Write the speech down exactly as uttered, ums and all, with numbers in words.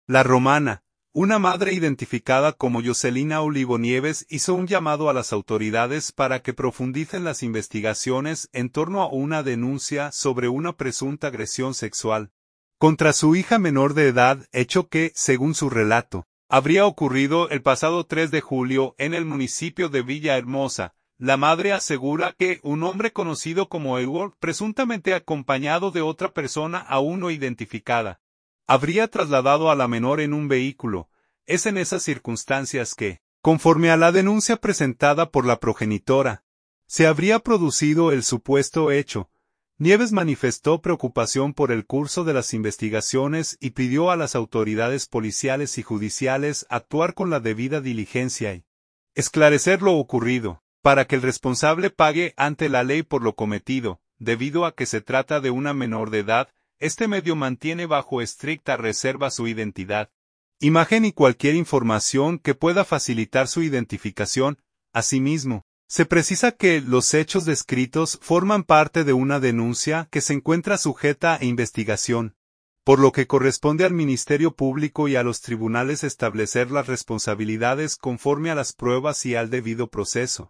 La Romana, una madre identificada como Jocelina Olivo Nieves, hizo un llamado a las autoridades para que profundicen las investigaciones en torno a una denuncia sobre una presunta agresión sexual contra su hija menor de edad, hecho que, según su relato, habría ocurrido el pasado tres de julio en el municipio de Villahermosa. La madre asegura que un hombre conocido como Edward, presuntamente acompañado de otra persona aún no identificada, habría trasladado a la menor en un vehículo. Es en esas circunstancias que, conforme a la denuncia presentada por la progenitora, se habría producido el supuesto hecho. Nieves manifestó preocupación por el curso de las investigaciones y pidió a las autoridades policiales y judiciales actuar con la debida diligencia y esclarecer lo ocurrido, para que el responsable pague ante la ley por lo cometido. Debido a que se trata de una menor de edad, este medio mantiene bajo estricta reserva su identidad, imagen y cualquier información que pueda facilitar su identificación. Asimismo, se precisa que los hechos descritos forman parte de una denuncia que se encuentra sujeta a investigación, por lo que corresponde al Ministerio Público y a los tribunales establecer las responsabilidades conforme a las pruebas y al debido proceso.